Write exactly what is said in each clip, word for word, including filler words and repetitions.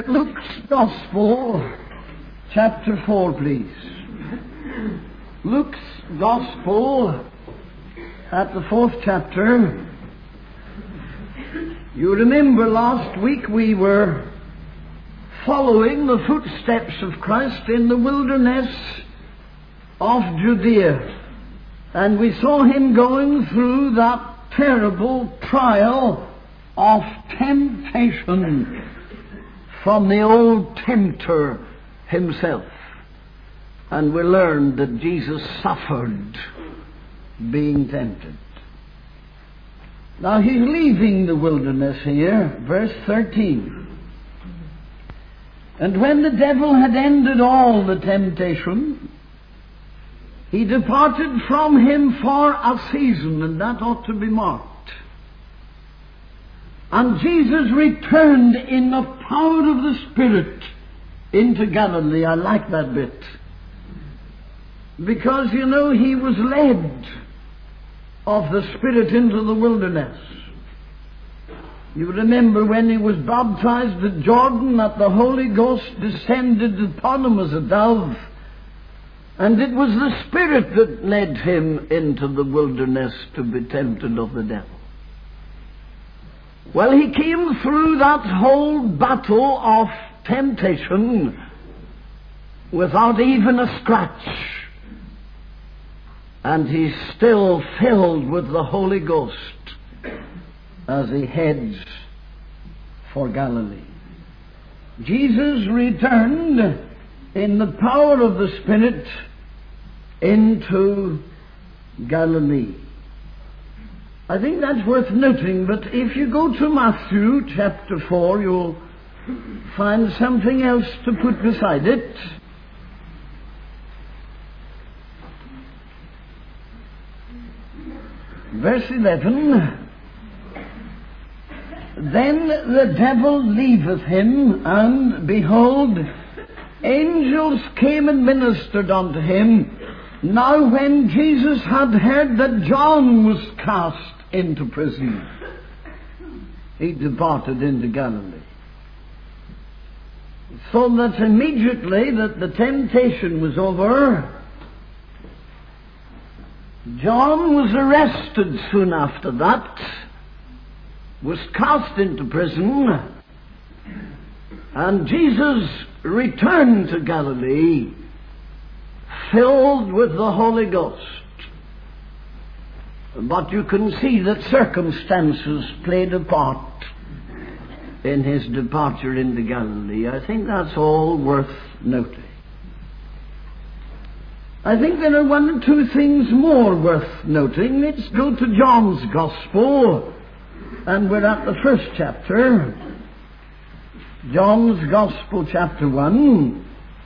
Luke's Gospel, chapter four, please. Luke's Gospel, at the fourth chapter. You remember last week we were following the footsteps of Christ in the wilderness of Judea. And we saw him going through that terrible trial of temptation from the old tempter himself. And we learned that Jesus suffered being tempted. Now he's leaving the wilderness here, verse thirteen. And when the devil had ended all the temptation, he departed from him for a season, and that ought to be marked. And Jesus returned in the power of the Spirit into Galilee. I like that bit. Because, you know, he was led of the Spirit into the wilderness. You remember when he was baptized at Jordan, that the Holy Ghost descended upon him as a dove. And it was the Spirit that led him into the wilderness to be tempted of the devil. Well, he came through that whole battle of temptation without even a scratch. And he's still filled with the Holy Ghost as he heads for Galilee. Jesus returned in the power of the Spirit into Galilee. I think that's worth noting, but if you go to Matthew chapter four, you'll find something else to put beside it. Verse eleven. Then the devil leaveth him, and behold, angels came and ministered unto him. Now when Jesus had heard that John was cast into prison, he departed into Galilee. So that immediately that the temptation was over, John was arrested soon after that, was cast into prison, and Jesus returned to Galilee filled with the Holy Ghost. But you can see that circumstances played a part in his departure into Galilee. I think that's all worth noting. I think there are one or two things more worth noting. Let's go to John's Gospel, and we're at the first chapter. John's Gospel, chapter one.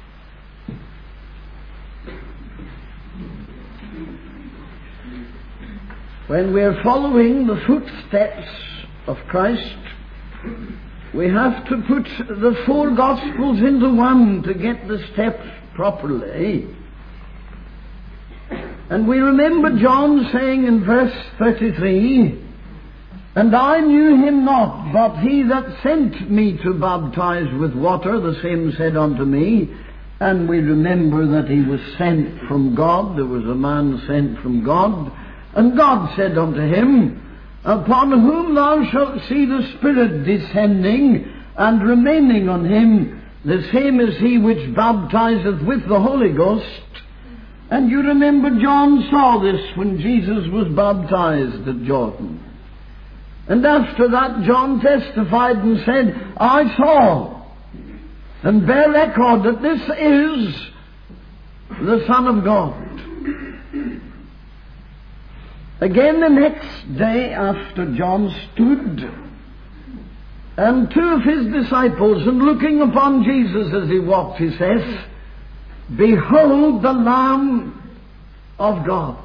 When we're following the footsteps of Christ, we have to put the four Gospels into one to get the steps properly. And we remember John saying in verse thirty-three, And I knew him not, but he that sent me to baptize with water, the same said unto me. And we remember that he was sent from God. There was a man sent from God. And God said unto him, Upon whom thou shalt see the Spirit descending and remaining on him, the same is he which baptizeth with the Holy Ghost. And you remember John saw this when Jesus was baptized at Jordan. And after that John testified and said, I saw and bear record that this is the Son of God. Again the next day after John stood, and two of his disciples, and looking upon Jesus as he walked, he says, Behold the Lamb of God.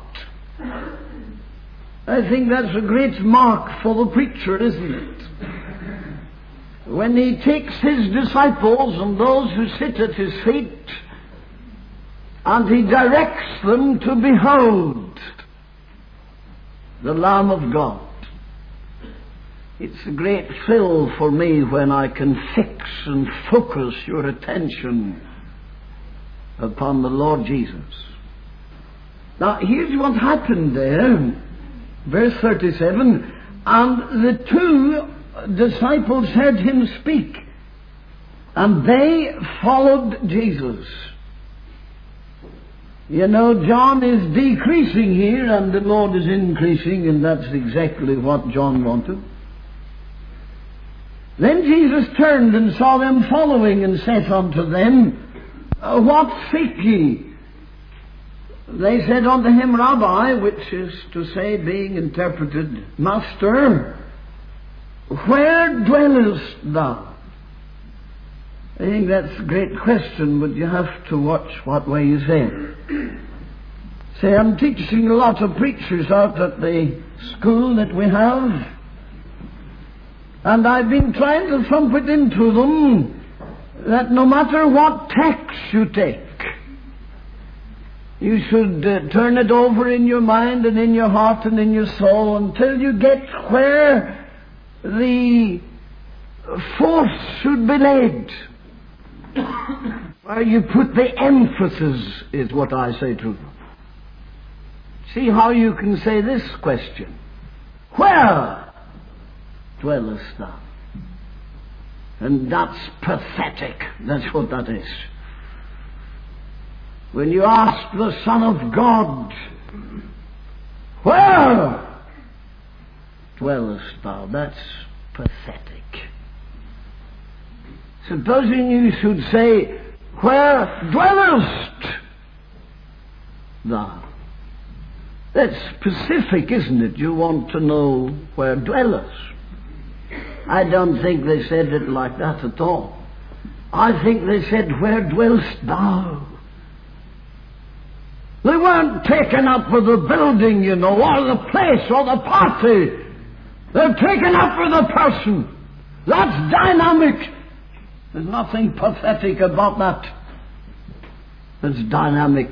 I think that's a great mark for the preacher, isn't it? When he takes his disciples and those who sit at his feet, and he directs them to behold the Lamb of God. It's a great thrill for me when I can fix and focus your attention upon the Lord Jesus. Now, here's what happened there. Verse thirty-seven, and the two disciples heard him speak, and they followed Jesus. You know, John is decreasing here, and the Lord is increasing, and that's exactly what John wanted. Then Jesus turned and saw them following, and said unto them, What seek ye? They said unto him, Rabbi, which is to say, being interpreted, Master, where dwellest thou? I think that's a great question, but you have to watch what way you say it. Say, I'm teaching a lot of preachers out at the school that we have, and I've been trying to thump it into them that no matter what text you take, you should uh, turn it over in your mind and in your heart and in your soul until you get where the force should be laid. Where you put the emphasis is what I say to them. See how you can say this question. Where dwellest thou? And that's pathetic. That's what that is. When you ask the Son of God, where dwellest thou? That's pathetic. Supposing you should say, where dwellest thou? That's specific, isn't it? You want to know where dwellest. I don't think they said it like that at all. I think they said, where dwellest thou? They weren't taken up with the building, you know, or the place, or the party. They're taken up with the person. That's dynamic. There's nothing pathetic about that. It's dynamic.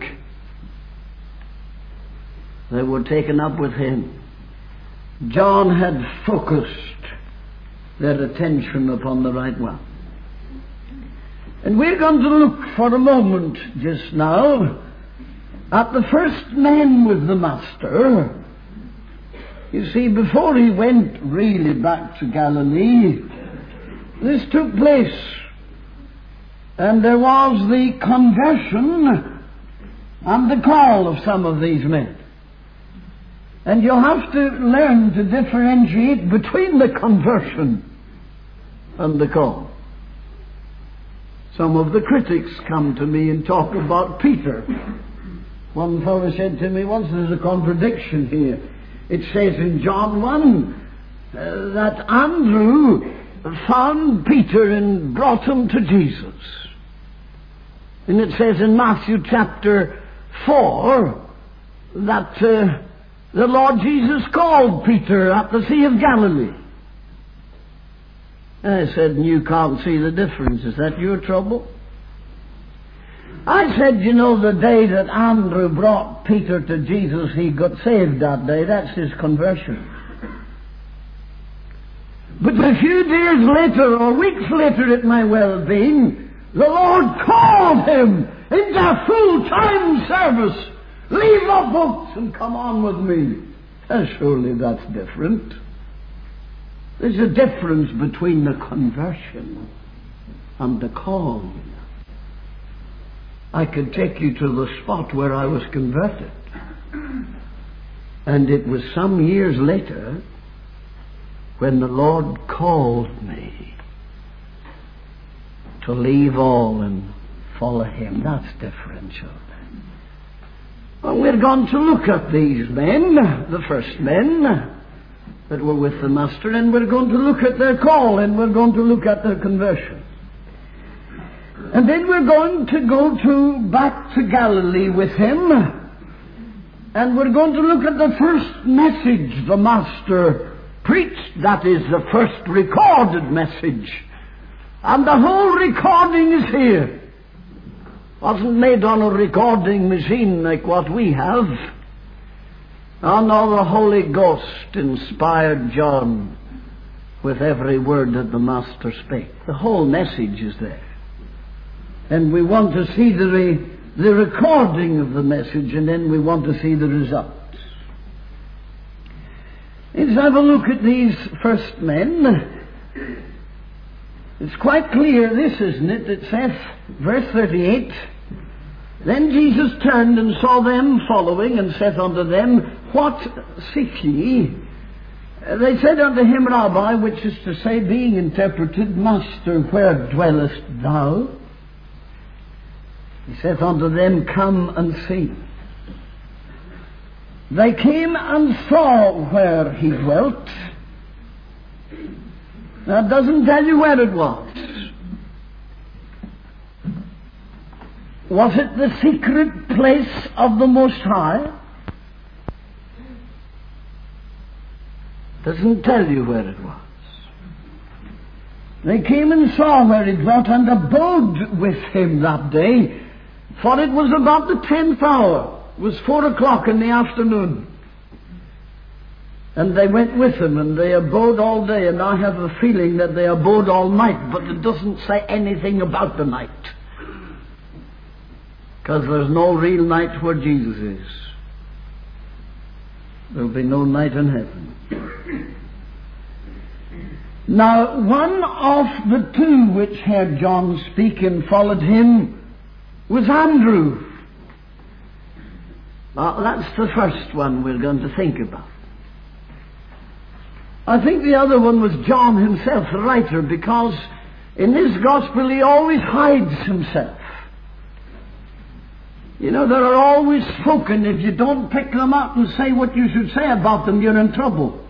They were taken up with him. John had focused their attention upon the right one. And we're going to look for a moment just now at the first man with the Master. You see, before he went really back to Galilee, this took place. And there was the conversion and the call of some of these men. And you'll have to learn to differentiate between the conversion and the call. Some of the critics come to me and talk about Peter. One fellow said to me once, there's a contradiction here. It says in John one uh, that Andrew found Peter and brought him to Jesus. And it says in Matthew chapter four that uh, the Lord Jesus called Peter at the Sea of Galilee. And I said, you can't see the difference. Is that your trouble? I said, you know, the day that Andrew brought Peter to Jesus, he got saved that day. That's his conversion. But a few days later, or weeks later it may well have been, the Lord called him into full-time service. Leave the books and come on with me. And surely that's different. There's a difference between the conversion and the call. I could take you to the spot where I was converted. And it was some years later when the Lord called me to leave all and follow Him. That's differential. Well, we're going to look at these men, the first men that were with the Master, and we're going to look at their call, and we're going to look at their conversion. And then we're going to go to back to Galilee with him, and we're going to look at the first message the Master preached. That is the first recorded message. And the whole recording is here. Wasn't made on a recording machine like what we have. Oh no, the Holy Ghost inspired John with every word that the Master spake. The whole message is there. And we want to see the, re- the recording of the message, and then we want to see the results. Let's have a look at these first men. It's quite clear this, isn't it? It says, verse thirty-eight, Then Jesus turned and saw them following, and saith unto them, What seek ye? They said unto him, Rabbi, which is to say, being interpreted, Master, where dwellest thou? He saith unto them, Come and see. They came and saw where he dwelt. That doesn't tell you where it was. Was it the secret place of the Most High? Doesn't tell you where it was. They came and saw where he dwelt and abode with him that day, for it was about the tenth hour. It was four o'clock in the afternoon. And they went with him, and they abode all day, and I have a feeling that they abode all night, but it doesn't say anything about the night. Because there's no real night where Jesus is. There'll be no night in heaven. Now, one of the two which heard John speak and followed him was Andrew. Now, that's the first one we're going to think about. I think the other one was John himself, the writer, because in this gospel he always hides himself. You know, there are always folk, and if you don't pick them up and say what you should say about them, you're in trouble.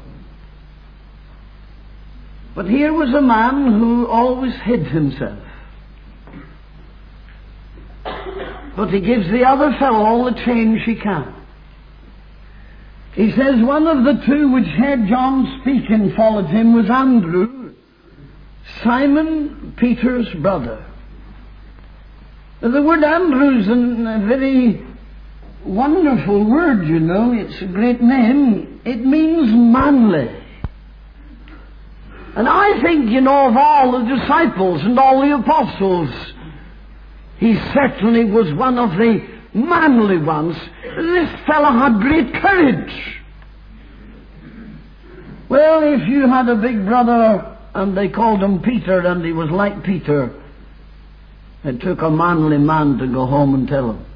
But here was a man who always hid himself. But he gives the other fellow all the change he can. He says, one of the two which heard John speak and followed him was Andrew, Simon Peter's brother. The word Andrew is a very wonderful word, you know. It's a great name. It means manly. And I think, you know, of all the disciples and all the apostles, he certainly was one of the manly ones. This fellow had great courage. Well, if you had a big brother and they called him Peter and he was like Peter, it took a manly man to go home and tell him.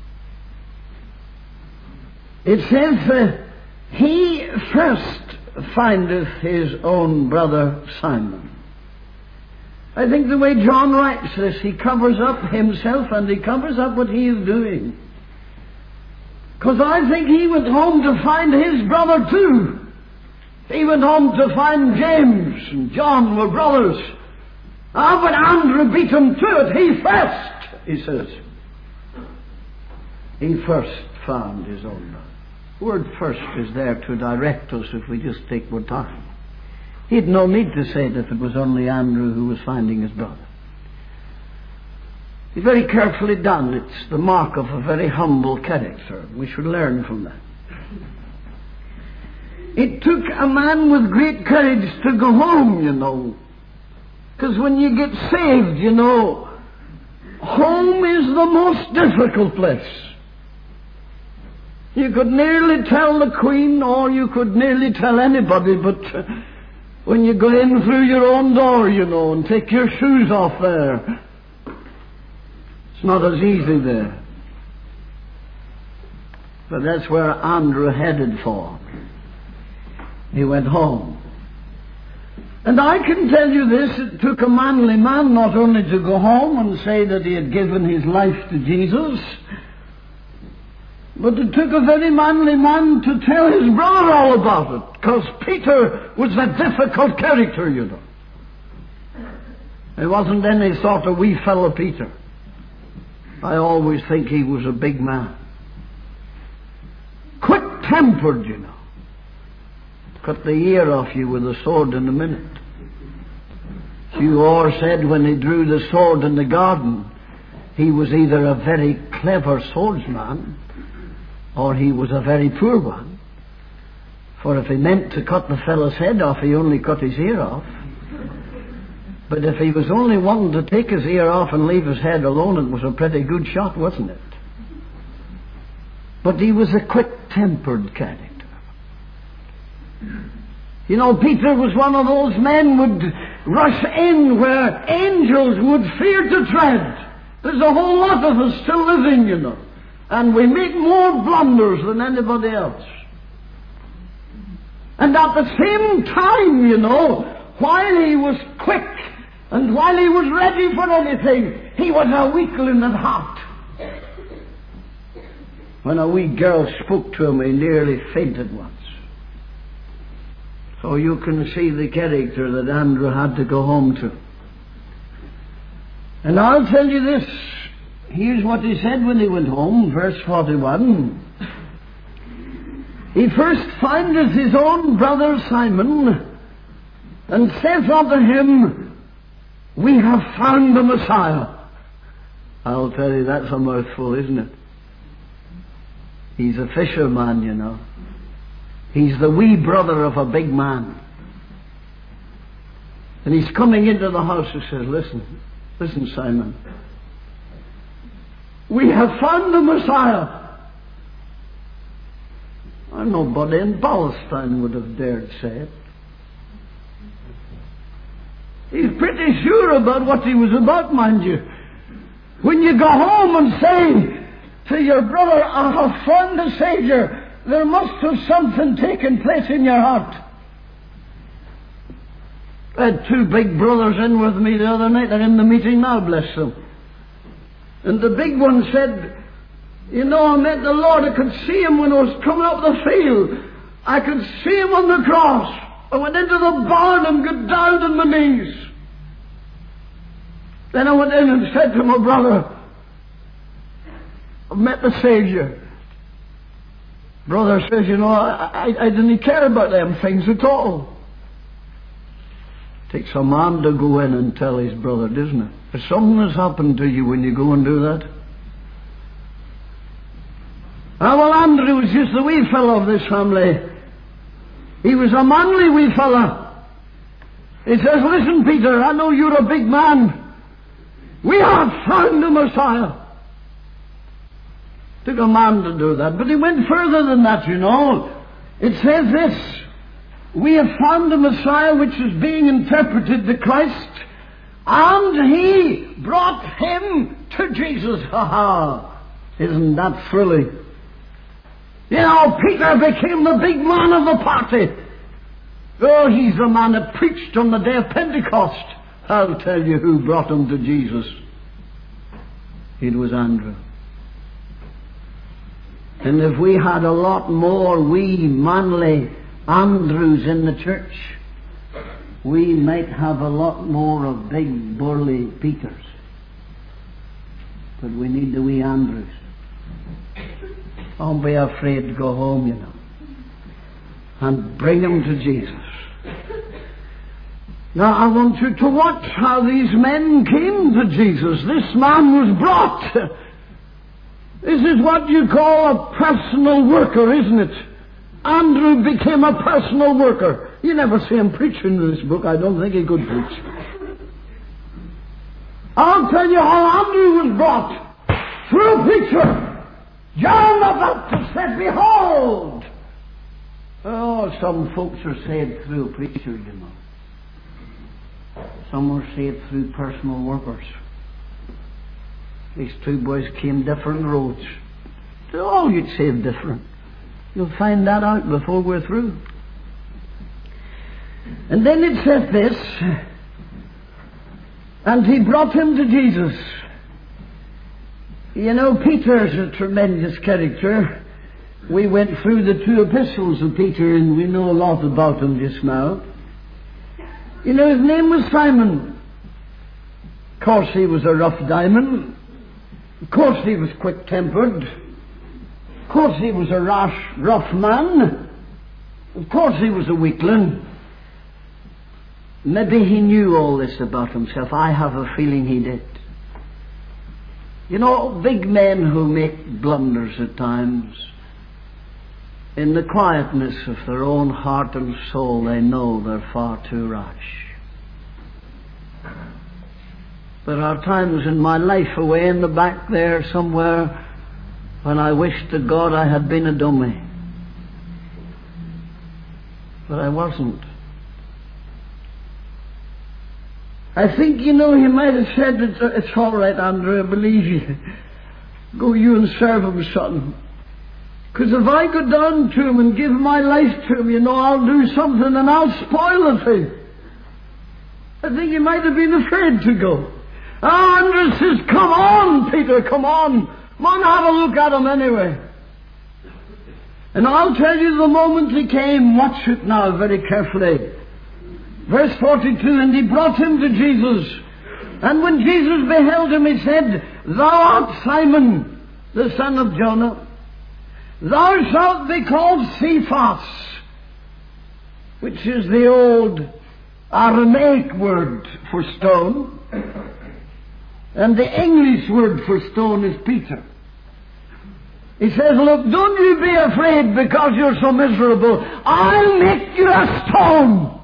It says, uh, he first findeth his own brother Simon. I think the way John writes this, he covers up himself and he covers up what he is doing. Because I think he went home to find his brother too. He went home to find James and John were brothers. Ah, but Andrew beat him to it. He first, he says. He first found his own brother. The word first is there to direct us if we just take more time. He had no need to say that it was only Andrew who was finding his brother. It's very carefully done. It's the mark of a very humble character. We should learn from that. It took a man with great courage to go home, you know. Because when you get saved, you know, home is the most difficult place. You could nearly tell the Queen, or you could nearly tell anybody, but uh, when you go in through your own door, you know, and take your shoes off there, it's not as easy there. But that's where Andrew headed for. He went home. And I can tell you this, it took a manly man not only to go home and say that he had given his life to Jesus, but it took a very manly man to tell his brother all about it, because Peter was a difficult character, you know. He wasn't any sort of wee fellow Peter. I always think he was a big man. Quick-tempered, you know. Cut the ear off you with a sword in a minute. Hugh Orr said when he drew the sword in the garden, he was either a very clever swordsman or he was a very poor one. For if he meant to cut the fellow's head off, he only cut his ear off. But if he was only wanting to take his ear off and leave his head alone, it was a pretty good shot, wasn't it? But he was a quick-tempered character. You know, Peter was one of those men who would rush in where angels would fear to tread. There's a whole lot of us still living, you know. And we make more blunders than anybody else. And at the same time, you know, while he was quick and while he was ready for anything, he was a weakling at heart. When a wee girl spoke to him, he nearly fainted once. So you can see the character that Andrew had to go home to. And I'll tell you this. Here's what he said when he went home, verse forty-one. He first findeth his own brother Simon, and saith unto him, We have found the Messiah. I'll tell you, that's a mouthful, isn't it? He's a fisherman, you know. He's the wee brother of a big man. And he's coming into the house and says, Listen, listen, Simon. We have found the Messiah. And nobody in Palestine would have dared say it. He's pretty sure about what he was about, mind you. When you go home and say to your brother, I have found the Savior, there must have something taken place in your heart. I had two big brothers in with me the other night. They're in the meeting now, bless them. And the big one said, You know, I met the Lord. I could see him when I was coming up the field. I could see him on the cross. I went into the barn and got down on my knees. Then I went in and said to my brother, I've met the Savior. Brother says, you know, I, I, I didn't care about them things at all. Takes a man to go in and tell his brother, doesn't it? If something has happened to you when you go and do that. Ah, well, Andrew was just the wee fellow of this family. He was a manly wee fella. He says, Listen, Peter, I know you're a big man. We have found the Messiah. Took a man to do that. But he went further than that, you know. It says this. We have found the Messiah, which is being interpreted the Christ, and he brought him to Jesus. Ha ha! Isn't that thrilling? You know, Peter became the big man of the party. Oh, he's the man that preached on the day of Pentecost. I'll tell you who brought him to Jesus. It was Andrew. And if we had a lot more wee, manly Andrews in the church, we might have a lot more of big, burly Peters. But we need the wee Andrews. Don't be afraid to go home, you know, and bring them to Jesus. Now, I want you to watch how these men came to Jesus. This man was brought. This is what you call a personal worker, isn't it? Andrew became a personal worker. You never see him preach in this book. I don't think he could preach. I'll tell you how Andrew was brought. Through a preacher. John the Baptist said, Behold! Oh, some folks are saved through a preacher, you know. Some are saved through personal workers. These two boys came different roads. Oh, you'd save different. You'll find that out before we're through. And then it says this, and he brought him to Jesus. You know, Peter's a tremendous character. We went through the two epistles of Peter, and we know a lot about him just now. You know, his name was Simon. Of course, he was a rough diamond. Of course, he was quick-tempered. Of course, he was a rash, rough man. Of course, he was a weakling. Maybe he knew all this about himself. I have a feeling he did. You know, big men who make blunders at times, in the quietness of their own heart and soul, they know they're far too rash. There are times in my life away in the back there somewhere when I wish to God I had been a dummy. But I wasn't. I think, you know, he might have said, it's, it's all right, Andrew, I believe you. Go you and serve him, son. Because if I go down to him and give my life to him, you know, I'll do something and I'll spoil the thing. I think he might have been afraid to go. Ah, Andrew says, come on, Peter, come on. Come on, have a look at him anyway. And I'll tell you the moment he came, watch it now very carefully. Verse forty-two, and he brought him to Jesus. And when Jesus beheld him, he said, Thou art Simon, the son of Jonah. Thou shalt be called Cephas, which is the old Aramaic word for stone. And the English word for stone is Peter. He says, look, don't you be afraid because you're so miserable. I'll make you a stone.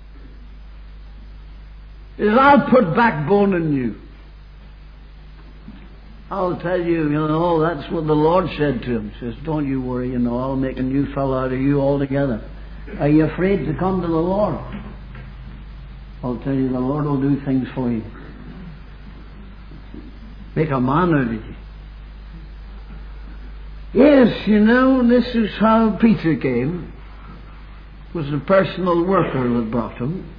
He says, I'll put backbone in you. I'll tell you, you know, that's what the Lord said to him. He says, don't you worry, you know, I'll make a new fellow out of you altogether. Are you afraid to come to the Lord? I'll tell you, the Lord will do things for you. Make a man out of you. Yes, you know, this is how Peter came. It was a personal worker that brought him.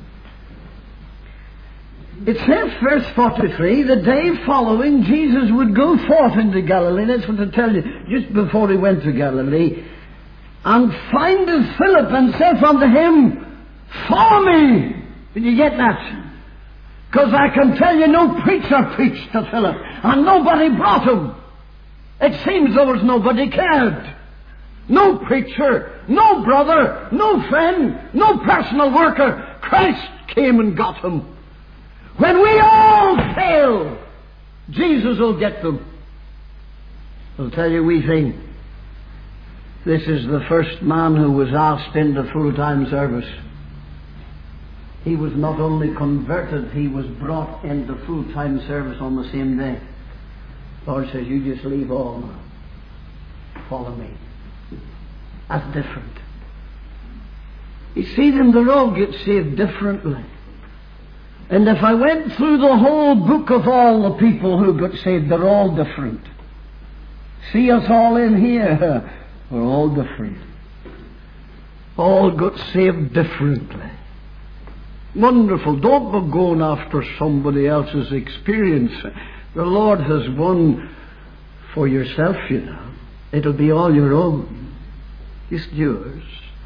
It says, verse forty-three, the day following, Jesus would go forth into Galilee. That's what I tell you, just before he went to Galilee. And findeth Philip and saith unto him, follow me. Did you get that? Because I can tell you no preacher preached to Philip, and nobody brought him. It seems there was nobody cared. No preacher, no brother, no friend, no personal worker. Christ came and got him. When we all fail, Jesus will get them. I'll tell you, we think this is the first man who was asked into full-time service. He was not only converted, he was brought into full-time service on the same day. The Lord says, you just leave all now. Follow me. That's different. You see them, they all get saved differently. And if I went through the whole book of all the people who got saved, they're all different. See us all in here. We're all different. All got saved differently. Wonderful. Don't go going after somebody else's experience. The Lord has won for yourself, you know. It'll be all your own. Just yours.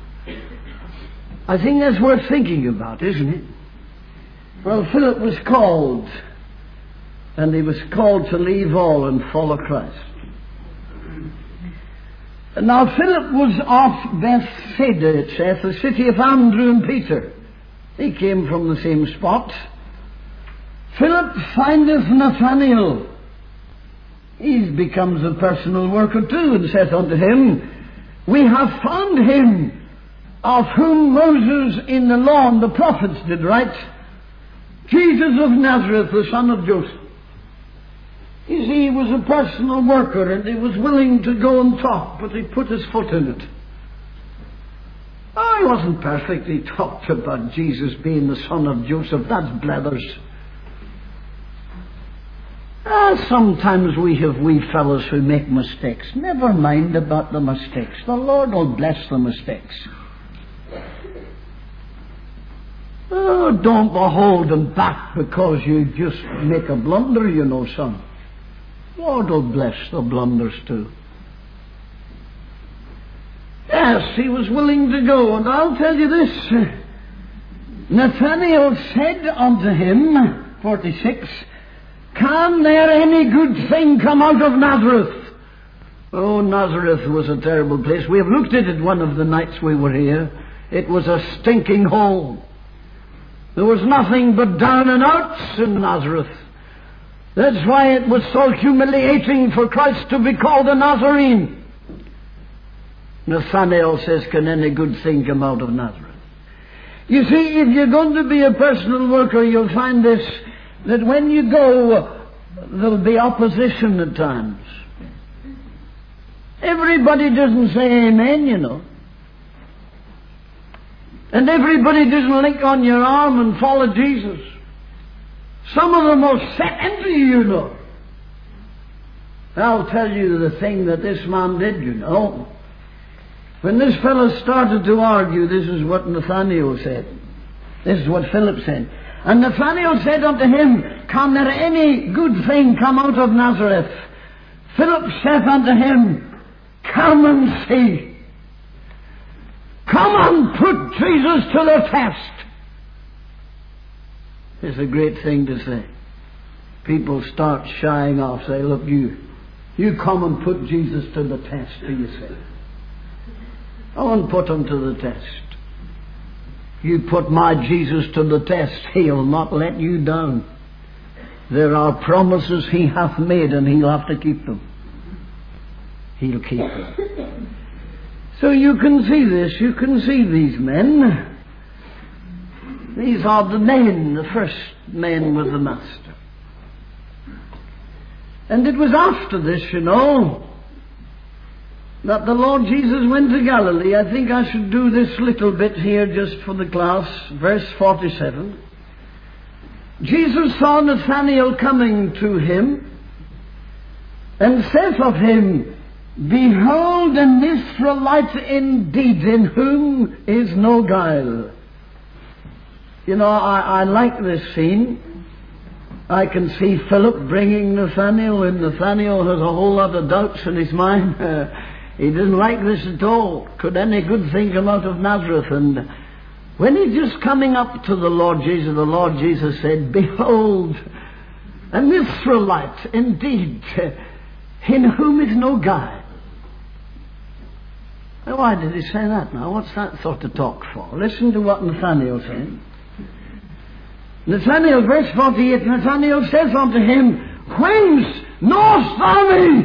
I think that's worth thinking about, isn't it? Well, Philip was called, and he was called to leave all and follow Christ. And now Philip was of Bethsaida, it saith, the city of Andrew and Peter. He came from the same spot. Philip findeth Nathanael. He becomes a personal worker too, and saith unto him, we have found him of whom Moses in the law and the prophets did write, Jesus of Nazareth, the son of Joseph. You see, he was a personal worker, and he was willing to go and talk, but he put his foot in it. Oh, he wasn't perfect. He talked about Jesus being the son of Joseph. That's blethers. Ah, sometimes we have wee fellows who make mistakes. Never mind about the mistakes. The Lord will bless the mistakes. Oh, don't hold them back because you just make a blunder, you know, son. Lord will bless the blunders too. Yes, he was willing to go, and I'll tell you this. Nathanael said unto him, forty-six, can there any good thing come out of Nazareth? Oh, Nazareth was a terrible place. We have looked at it one of the nights we were here. It was a stinking hole. There was nothing but down and outs in Nazareth. That's why it was so humiliating for Christ to be called a Nazarene. Nathanael says, can any good thing come out of Nazareth? You see, if you're going to be a personal worker, you'll find this, that when you go, there'll be opposition at times. Everybody doesn't say amen, you know. And everybody doesn't link on your arm and follow Jesus. Some of them will set into you, you know. I'll tell you the thing that this man did, you know. When this fellow started to argue, this is what Nathanael said. This is what Philip said. And Nathanael said unto him, can there any good thing come out of Nazareth? Philip saith unto him, come and see. Come and put Jesus to the test. It's a great thing to say. People start shying off, say, look, you, you come and put Jesus to the test, do you say? I won't put him to the test. You put my Jesus to the test, he'll not let you down. There are promises he hath made, and he'll have to keep them. He'll keep them. So you can see this, you can see these men. These are the men, the first men with the Master. And it was after this, you know, that the Lord Jesus went to Galilee. I think I should do this little bit here just for the class. Verse forty-seven. Jesus saw Nathanael coming to him, and saith of him, behold an Israelite indeed, in whom is no guile. You know, I, I like this scene. I can see Philip bringing Nathanael, and Nathanael has a whole lot of doubts in his mind. Uh, he didn't like this at all. Could any good thing come out of Nazareth? And when he's just coming up to the Lord Jesus, the Lord Jesus said, behold, an Israelite indeed, in whom is no guile. Now, why did he say that now? What's that sort of talk for? Listen to what Nathanael said. Nathanael, verse forty-eight, Nathanael says unto him, whence knowest thou me?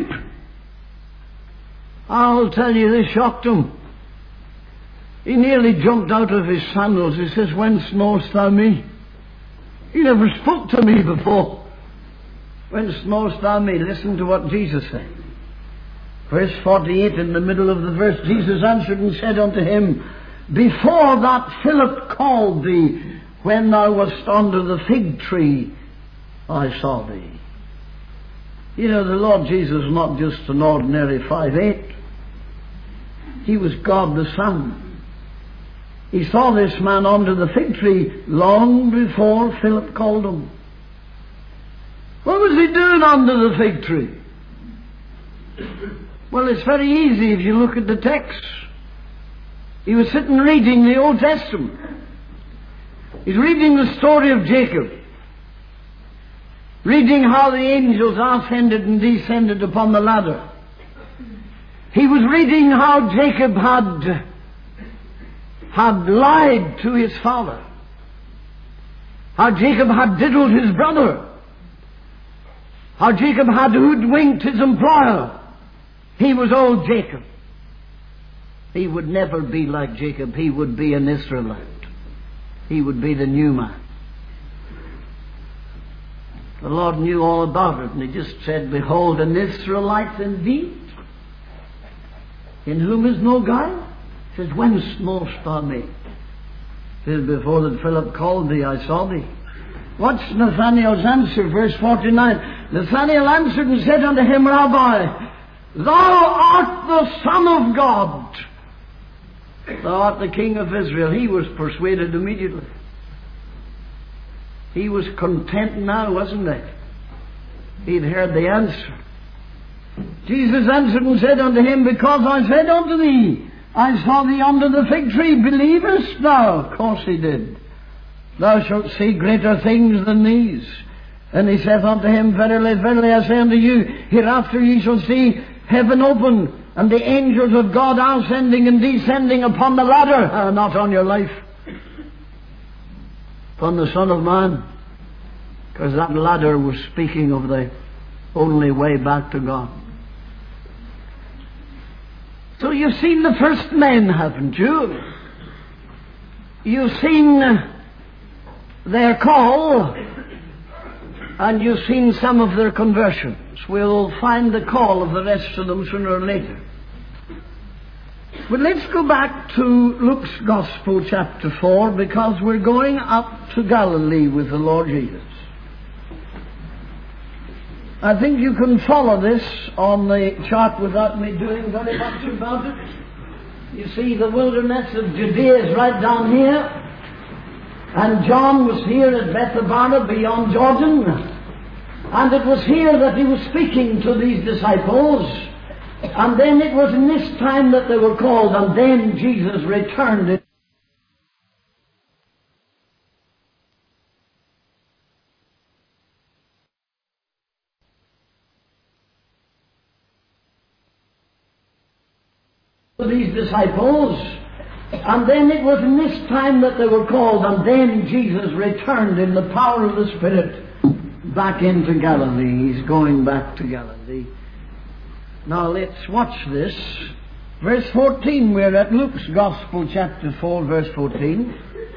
I'll tell you, this shocked him. He nearly jumped out of his sandals. He says, whence knowest thou me? You never spoke to me before. Whence knowest thou me? Listen to what Jesus said. Verse forty-eight, in the middle of the verse, Jesus answered and said unto him, before that Philip called thee, when thou wast under the fig tree, I saw thee. You know, the Lord Jesus was not just an ordinary five eight. He was God the Son. He saw this man under the fig tree long before Philip called him. What was he doing under the fig tree? Well, it's very easy if you look at the text. He was sitting reading the Old Testament. He's reading the story of Jacob. Reading how the angels ascended and descended upon the ladder. He was reading how Jacob had, had lied to his father. How Jacob had diddled his brother. How Jacob had hoodwinked his employer. He was old Jacob. He would never be like Jacob. He would be an Israelite. He would be the new man. The Lord knew all about it, and he just said, behold, an Israelite indeed, in whom is no guile. He says, whence knowest thou me? He says, before that Philip called thee, I saw thee. What's Nathanael's answer? Verse forty-nine. Nathanael answered and said unto him, Rabbi, thou art the Son of God. Thou art the King of Israel. He was persuaded immediately. He was content now, wasn't he? He'd heard the answer. Jesus answered and said unto him, because I said unto thee, I saw thee under the fig tree, believest thou? Of course he did. Thou shalt see greater things than these. And he saith unto him, verily, verily, I say unto you, hereafter ye shall see heaven open, and the angels of God ascending and descending upon the ladder, uh, not on your life, upon the Son of Man. Because that ladder was speaking of the only way back to God. So you've seen the first men, haven't you? You've seen their call, and you've seen some of their conversions. We'll find the call of the rest of them sooner or later. But let's go back to Luke's Gospel, chapter four, because we're going up to Galilee with the Lord Jesus. I think you can follow this on the chart without me doing very much about it. You see, the wilderness of Judea is right down here, and John was here at Bethabara beyond Jordan, and it was here that he was speaking to these disciples. And then it was in this time that they were called, and then Jesus returned it. These disciples, and then it was in this time that they were called, and then Jesus returned in the power of the Spirit back into Galilee. He's going back to Galilee. Now let's watch this. Verse fourteen, we're at Luke's Gospel, chapter four, verse fourteen.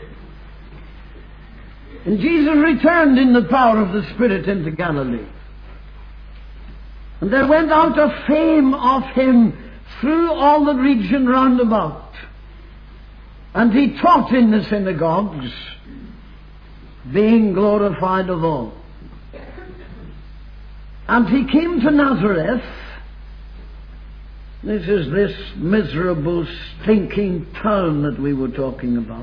And Jesus returned in the power of the Spirit into Galilee. And there went out a fame of him through all the region round about. And he taught in the synagogues, being glorified of all. And he came to Nazareth. This is this miserable, stinking town that we were talking about,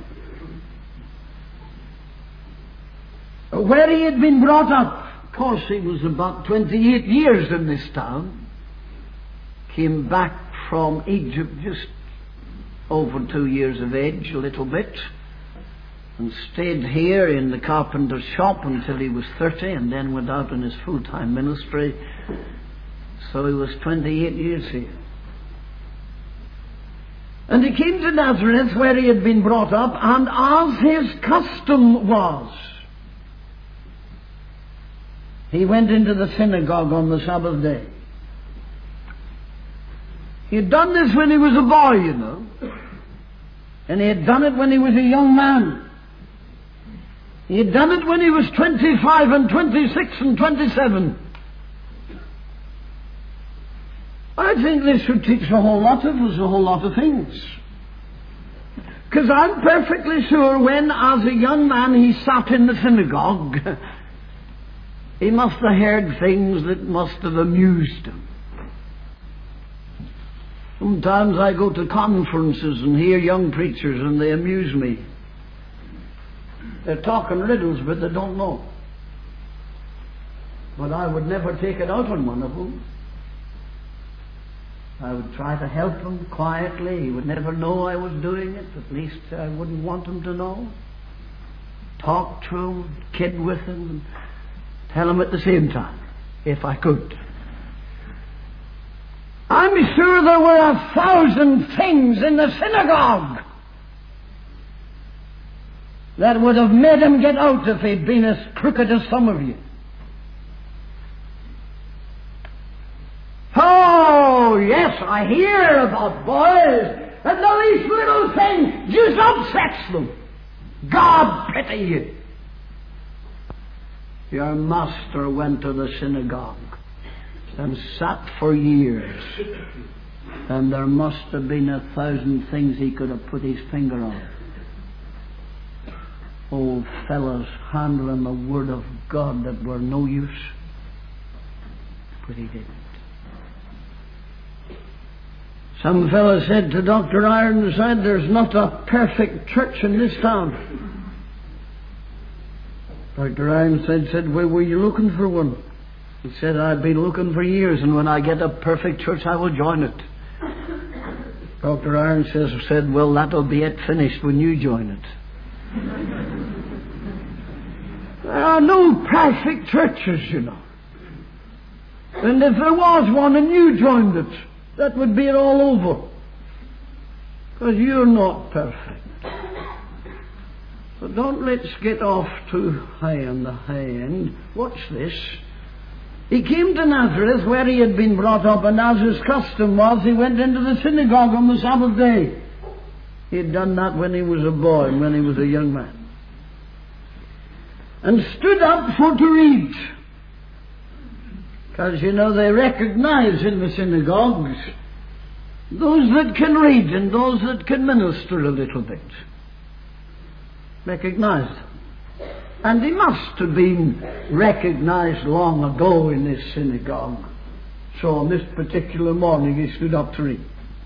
where he had been brought up. Of course, he was about twenty-eight years in this town. Came back from Egypt just over two years of age, a little bit, and stayed here in the carpenter's shop until he was thirty, and then went out on his full-time ministry. So he was twenty-eight years here. And he came to Nazareth, where he had been brought up, and as his custom was, he went into the synagogue on the Sabbath day. He had done this when he was a boy, you know. And he had done it when he was a young man. He had done it when he was twenty-five and twenty-six and twenty-seven. I think this should teach a whole lot of us a whole lot of things. Because I'm perfectly sure when, as a young man, he sat in the synagogue, he must have heard things that must have amused him. Sometimes I go to conferences and hear young preachers, and they amuse me. They're talking riddles, but they don't know. But I would never take it out on one of them. I would try to help him quietly. He would never know I was doing it. At least I wouldn't want him to know. Talk to him, kid with him, and tell him at the same time, if I could. I'm sure there were a thousand things in the synagogue that would have made him get out if he'd been as crooked as some of you. Oh, yes, I hear about boys, and the least little thing just upsets them. God pity you. Your master went to the synagogue and sat for years, and there must have been a thousand things he could have put his finger on. Old fellas handling the Word of God that were no use, but he didn't. Some fellow said to Doctor Ironside, there's not a perfect church in this town. Doctor Ironside said, where were you looking for one? He said, I've been looking for years, and when I get a perfect church, I will join it. Doctor Ironside said, well, that'll be it finished when you join it. There are no perfect churches, you know. And if there was one and you joined it, that would be it all over. Because you're not perfect. So don't let's get off too high on the high end. Watch this. He came to Nazareth where he had been brought up, and as his custom was, he went into the synagogue on the Sabbath day. He had done that when he was a boy and when he was a young man. And stood up for to read. Because, you know, they recognize in the synagogues those that can read and those that can minister a little bit. Recognized them. And he must have been recognized long ago in this synagogue. So on this particular morning he stood up to read.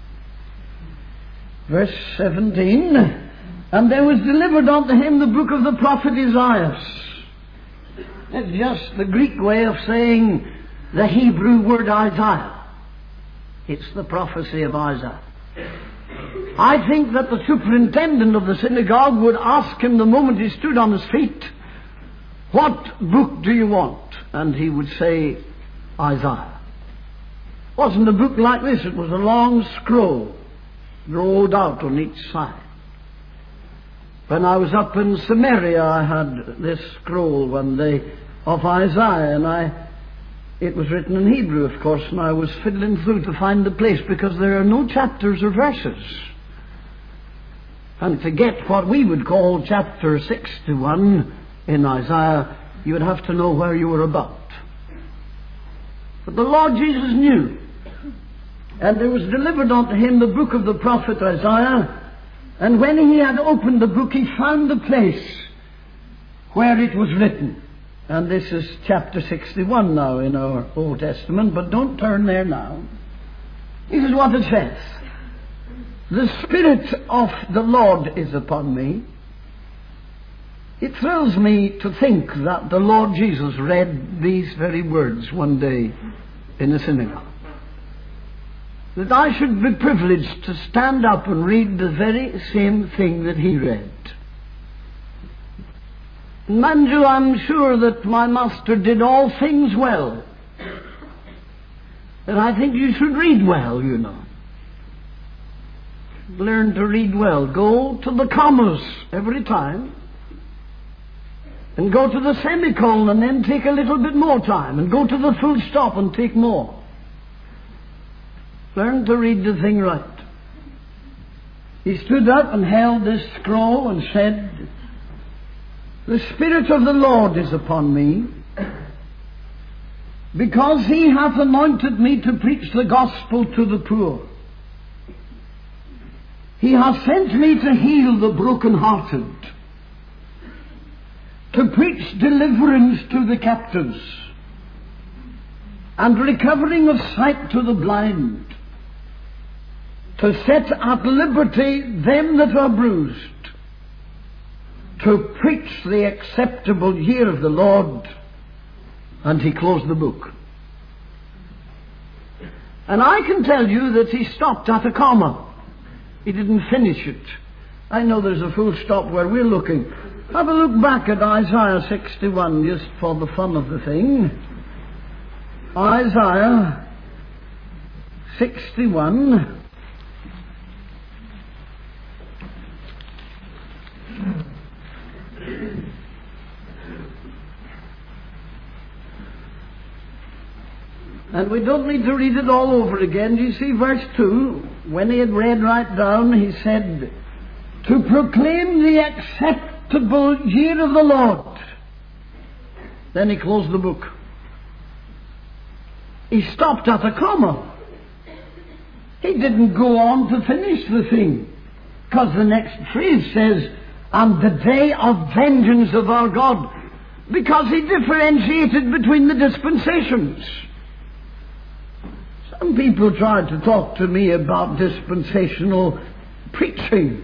Verse seventeen, and there was delivered unto him the book of the prophet Isaiah. That's just the Greek way of saying the Hebrew word Isaiah. It's the prophecy of Isaiah. I think that the superintendent of the synagogue would ask him the moment he stood on his feet, what book do you want? And he would say, Isaiah. It wasn't a book like this. It was a long scroll, rolled out on each side. When I was up in Samaria, I had this scroll one day of Isaiah, and I, it was written in Hebrew, of course, and I was fiddling through to find the place, because there are no chapters or verses. And to get what we would call chapter sixty-one in Isaiah, you would have to know where you were about. But the Lord Jesus knew. And there was delivered unto him the book of the prophet Isaiah. And when he had opened the book, he found the place where it was written. And this is chapter sixty-one now in our Old Testament, but don't turn there now. This is what it says. The Spirit of the Lord is upon me. It thrills me to think that the Lord Jesus read these very words one day in a synagogue. That I should be privileged to stand up and read the very same thing that he read. Mind you, I'm sure that my master did all things well. And I think you should read well, you know. Learn to read well. Go to the commas every time. And go to the semicolon and then take a little bit more time. And go to the full stop and take more. Learn to read the thing right. He stood up and held this scroll and said, the Spirit of the Lord is upon me, because he hath anointed me to preach the gospel to the poor. He hath sent me to heal the brokenhearted, to preach deliverance to the captives, and recovering of sight to the blind, to set at liberty them that are bruised, to preach the acceptable year of the Lord. And he closed the book. And I can tell you that he stopped at a comma. He didn't finish it. I know there's a full stop where we're looking. Have a look back at Isaiah sixty-one just for the fun of the thing. Isaiah sixty-one. And we don't need to read it all over again. Do you see verse two? When he had read right down, he said, to proclaim the acceptable year of the Lord. Then he closed the book. He stopped at a comma. He didn't go on to finish the thing. Because the next phrase says, and the day of vengeance of our God. Because he differentiated between the dispensations. Some people tried to talk to me about dispensational preaching.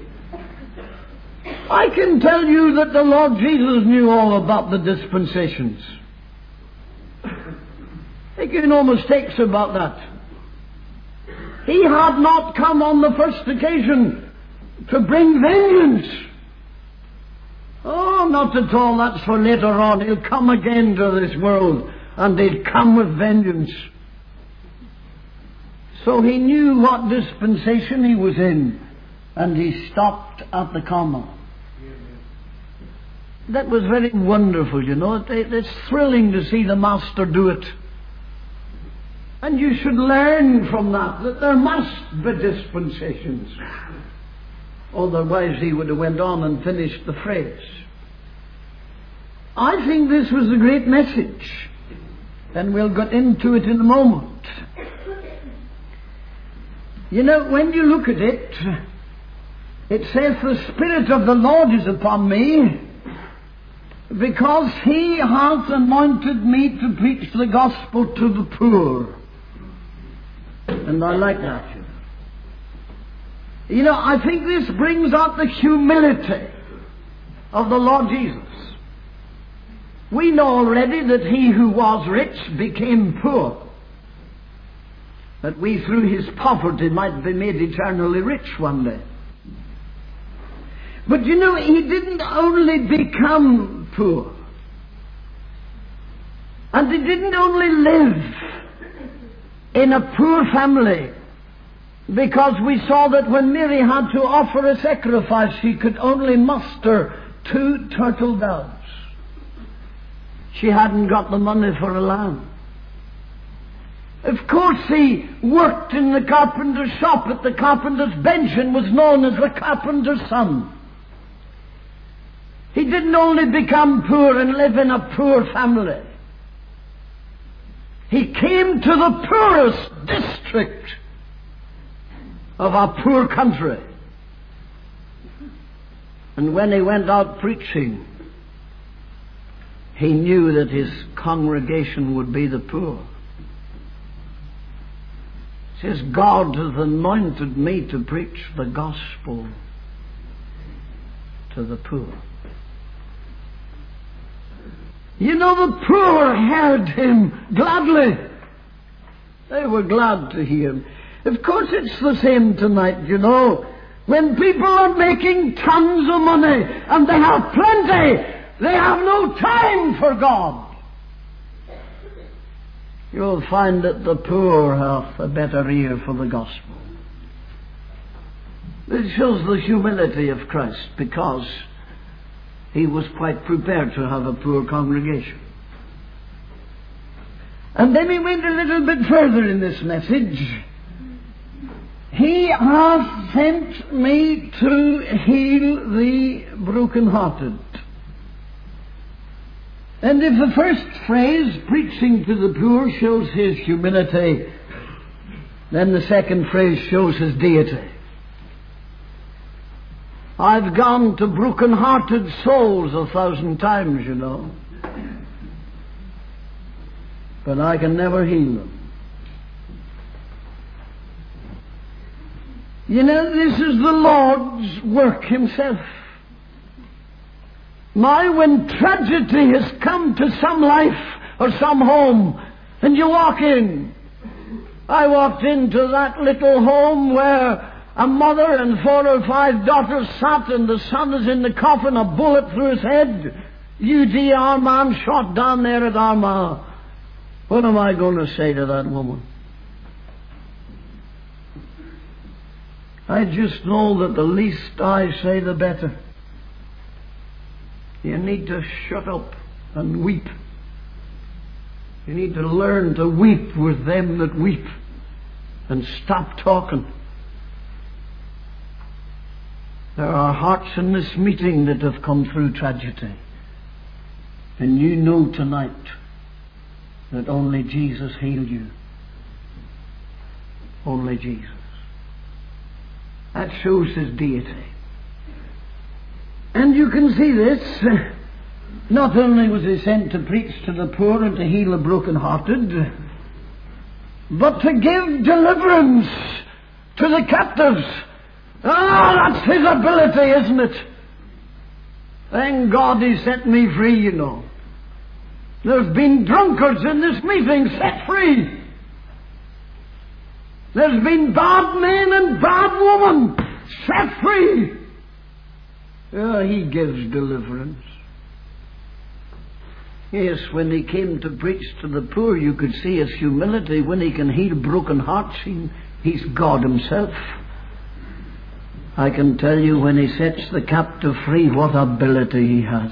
I can tell you that the Lord Jesus knew all about the dispensations. Make no mistakes about that. He had not come on the first occasion to bring vengeance. Oh, not at all. That's for later on. He'll come again to this world, and he'll come with vengeance. So he knew what dispensation he was in, and he stopped at the comma. That was very wonderful, you know. It, it's thrilling to see the Master do it. And you should learn from that, that there must be dispensations. Otherwise he would have went on and finished the phrase. I think this was a great message. And we'll get into it in a moment. You know, when you look at it, it says, the Spirit of the Lord is upon me, because He hath anointed me to preach the gospel to the poor. And I like that. You know, I think this brings out the humility of the Lord Jesus. We know already that He who was rich became poor, that we through His poverty might be made eternally rich one day. But you know, He didn't only become poor, and He didn't only live in a poor family, because we saw that when Mary had to offer a sacrifice, she could only muster two turtle doves. She hadn't got the money for a lamb. Of course, he worked in the carpenter's shop at the carpenter's bench and was known as the carpenter's son. He didn't only become poor and live in a poor family. He came to the poorest district of our poor country. And when he went out preaching, he knew that his congregation would be the poor. He says, God has anointed me to preach the gospel to the poor. You know, the poor heard him gladly. They were glad to hear him. Of course, it's the same tonight, you know. When people are making tons of money and they have plenty, they have no time for God. You'll find that the poor have a better ear for the gospel. It shows the humility of Christ, because He was quite prepared to have a poor congregation. And then He went a little bit further in this message. He hath sent me to heal the brokenhearted. And if the first phrase, preaching to the poor, shows His humility, then the second phrase shows His deity. I've gone to broken-hearted souls a thousand times, you know, but I can never heal them. You know, this is the Lord's work Himself. Now, when tragedy has come to some life or some home, and you walk in, I walked into that little home where a mother and four or five daughters sat, and the son is in the coffin, a bullet through his head. U D Armagh shot down there at Armagh. What am I going to say to that woman? I just know that the least I say, the better. You need to shut up and weep. You need to learn to weep with them that weep, and stop talking. There are hearts in this meeting that have come through tragedy. And you know tonight that only Jesus healed you. Only Jesus. That shows His deity. And you can see this. Not only was He sent to preach to the poor and to heal the brokenhearted, but to give deliverance to the captives. Ah, that's His ability, isn't it? Thank God He set me free, you know. There's been drunkards in this meeting set free. There's been bad men and bad women set free. Oh, He gives deliverance. Yes, when He came to preach to the poor, you could see His humility. When He can heal broken hearts, he, He's God Himself. I can tell you, when He sets the captive free, what ability He has.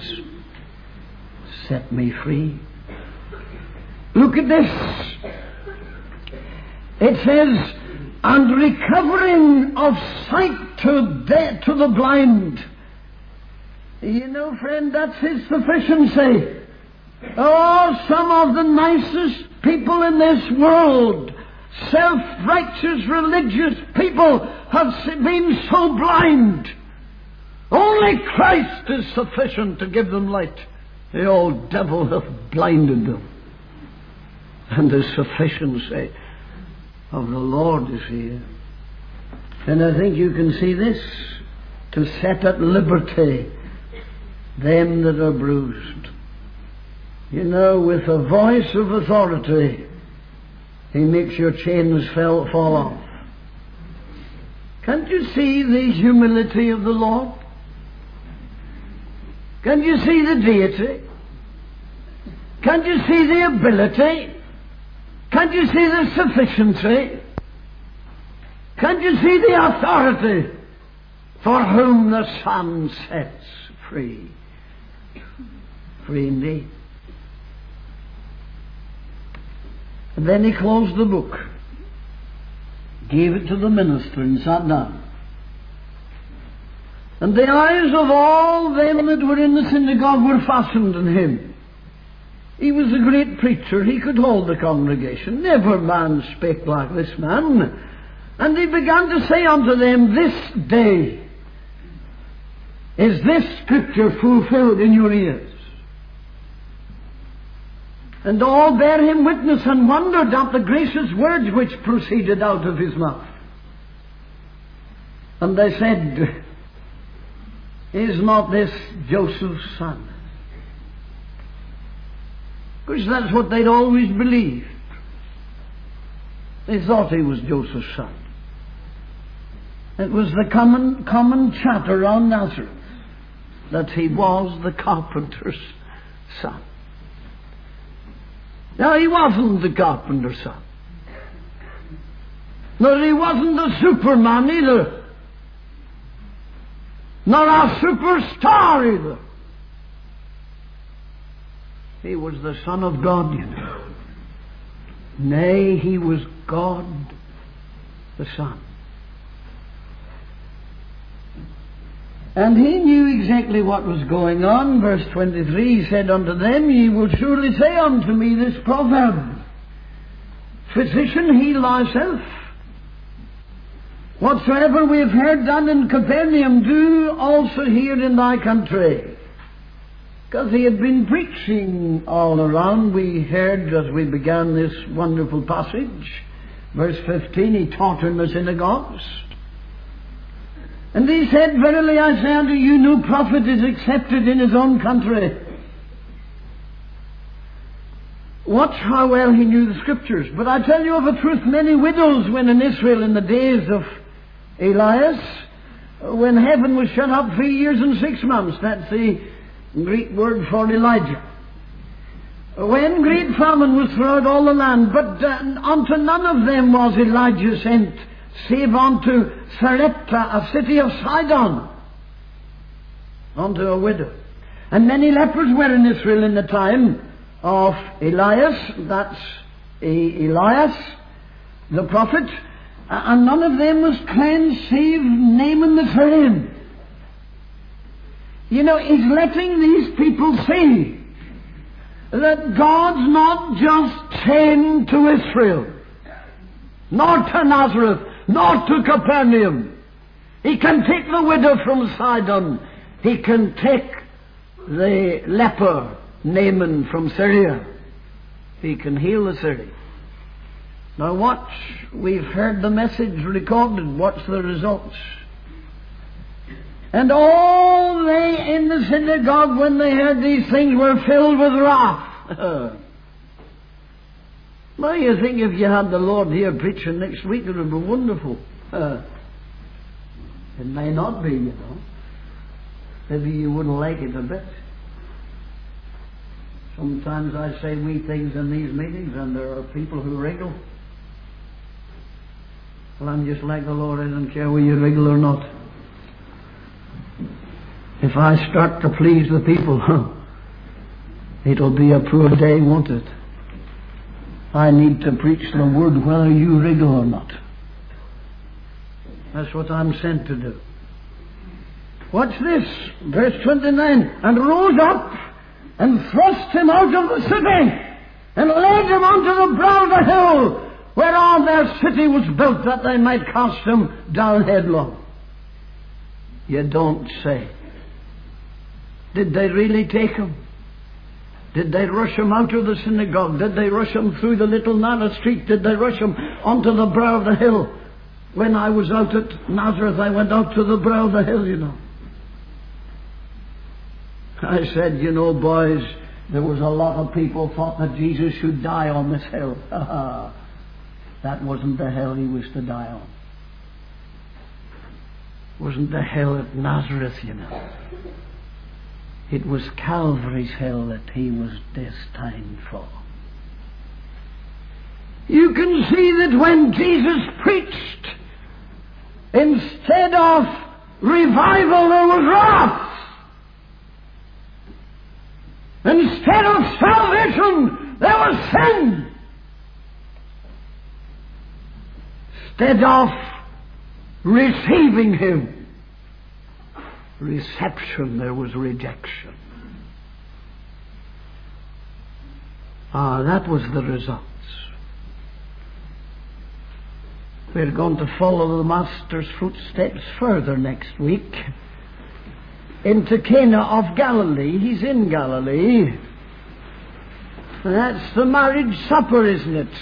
Set me free. Look at this. It says, and recovering of sight to, de- to the blind. You know, friend, that's his sufficiency. Oh, some of the nicest people in this world, self-righteous, religious people, have been so blind. Only Christ is sufficient to give them light. The old devil hath blinded them. And the sufficiency of the Lord is here. And I think you can see this, to set at liberty them that are bruised. You know, with a voice of authority, He makes your chains fall, fall off. Can't you see the humility of the Lord? Can't you see the deity? Can't you see the ability? Can't you see the sufficiency? Can't you see the authority? For whom the Son sets free. Free indeed. And then he closed the book, gave it to the minister, and sat down. And the eyes of all them that were in the synagogue were fastened on him. He was a great preacher. He could hold the congregation. Never man spake like this man. And he began to say unto them, this day is this scripture fulfilled in your ears. And all bare him witness and wondered at the gracious words which proceeded out of his mouth. And they said, is not this Joseph's son? Because that's what they'd always believed. They thought he was Joseph's son. It was the common, common chatter around Nazareth that he was the carpenter's son. Now, he wasn't the carpenter's son. Nor he wasn't a superman either. Nor a superstar either. He was the Son of God, you know. Nay, he was God the Son. And he knew exactly what was going on. Verse twenty-three, he said unto them, ye will surely say unto me this proverb, Physician, heal thyself. Whatsoever we have heard done in Capernaum, do also here in thy country. Because he had been preaching all around. We heard as we began this wonderful passage, verse fifteen, he taught in the synagogues. And he said, verily I say unto you, no prophet is accepted in his own country. Watch how well he knew the Scriptures. But I tell you of a truth, many widows when in Israel in the days of Elias, when heaven was shut up three years and six months, that's the Greek word for Elijah. When great famine was throughout all the land, but uh, unto none of them was Elijah sent, save unto Sarepta, a city of Sidon, unto a widow. And many lepers were in Israel in the time of Elias, that's Elias, the prophet, and none of them was cleansed save Naaman the Syrian. You know, he's letting these people see that God's not just chained to Israel, nor to Nazareth, nor to Capernaum. He can take the widow from Sidon. He can take the leper, Naaman, from Syria. He can heal the Syrian. Now watch, we've heard the message recorded. Watch the results. And all they in the synagogue, when they heard these things, were filled with wrath. Now you think if you had the Lord here preaching next week, it would be wonderful. Uh, it may not be, you know. Maybe you wouldn't like it a bit. Sometimes I say wee things in these meetings and there are people who wriggle. Well, I'm just like the Lord. I don't care whether you wriggle or not. If I start to please the people, it'll be a poor day, won't it? I need to preach the word whether you wriggle or not. That's what I'm sent to do. Watch this, verse twenty-nine. And rose up and thrust him out of the city and laid him unto the brow of the hill whereon their city was built, that they might cast him down headlong. You don't say. Did they really take him? Did they rush him out of the synagogue? Did they rush him through the little narrow street? Did they rush him onto the brow of the hill? When I was out at Nazareth, I went out to the brow of the hill, you know. I said, you know, boys, there was a lot of people thought that Jesus should die on this hill. That wasn't the hill he was to die on. It wasn't the hill at Nazareth, you know. It was Calvary's hill that he was destined for. You can see that when Jesus preached, instead of revival, there was wrath. Instead of salvation, there was sin. Instead of receiving him, reception, there was rejection. Ah, that was the results. We're going to follow the Master's footsteps further next week into Cana of Galilee. He's in Galilee. That's the marriage supper, isn't it?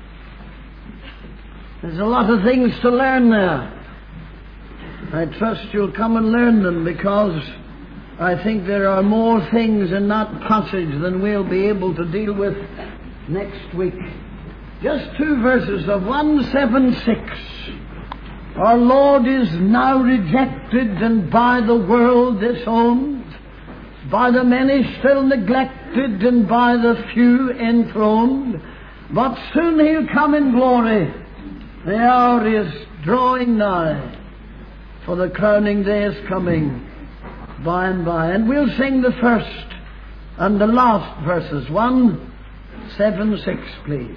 There's a lot of things to learn there. I trust you'll come and learn them, because I think there are more things in that passage than we'll be able to deal with next week. Just two verses of one seventy-six. Our Lord is now rejected and by the world disowned, by the many still neglected and by the few enthroned. But soon he'll come in glory. The hour is drawing nigh, for the crowning day is coming by and by. And we'll sing the first and the last verses. one seventy-six, please.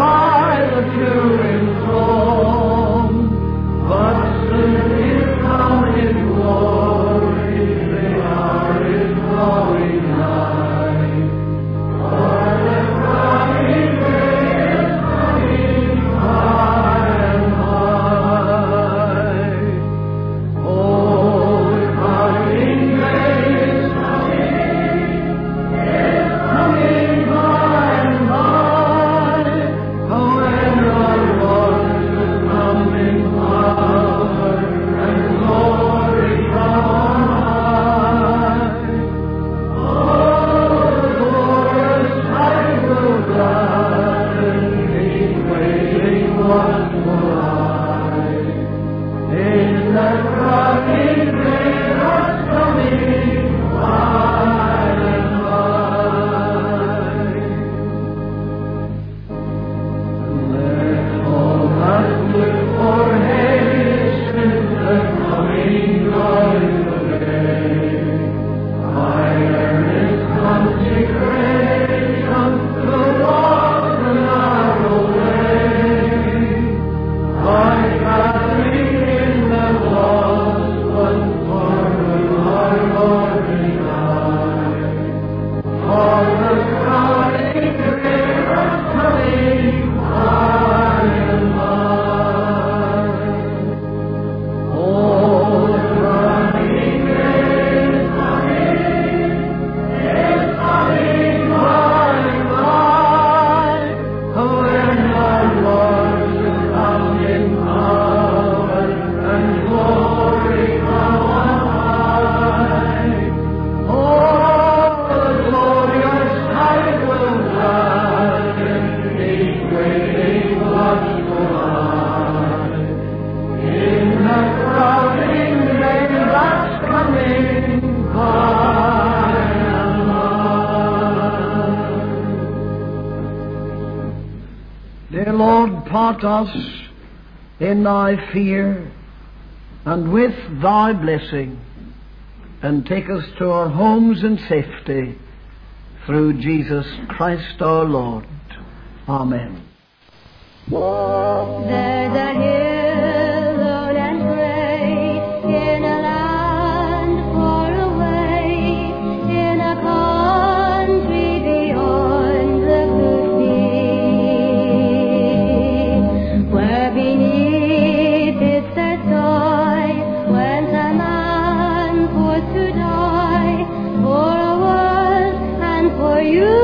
But soon he'll come. part us in thy fear and with thy blessing, and take us to our homes in safety, through Jesus Christ our Lord. Amen. There's a hill lone and gray in a land far away, in a country beyond the blue sea, where beneath its sad sky went a man put to die for a world and for you.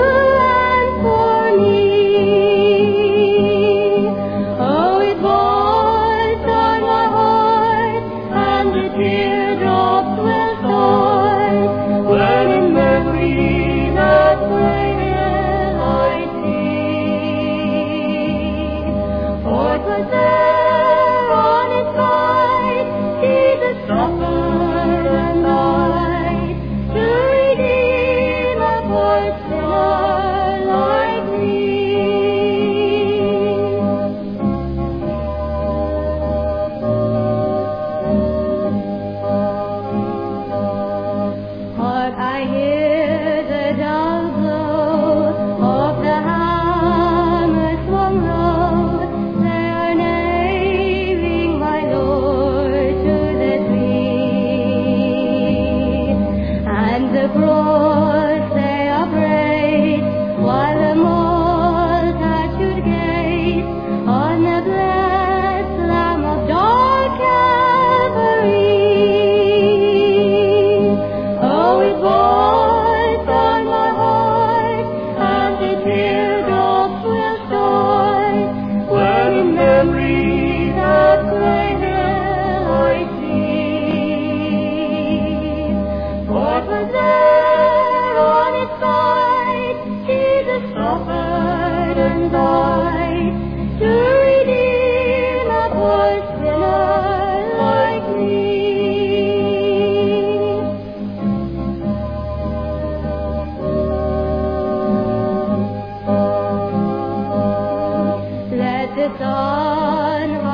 The sun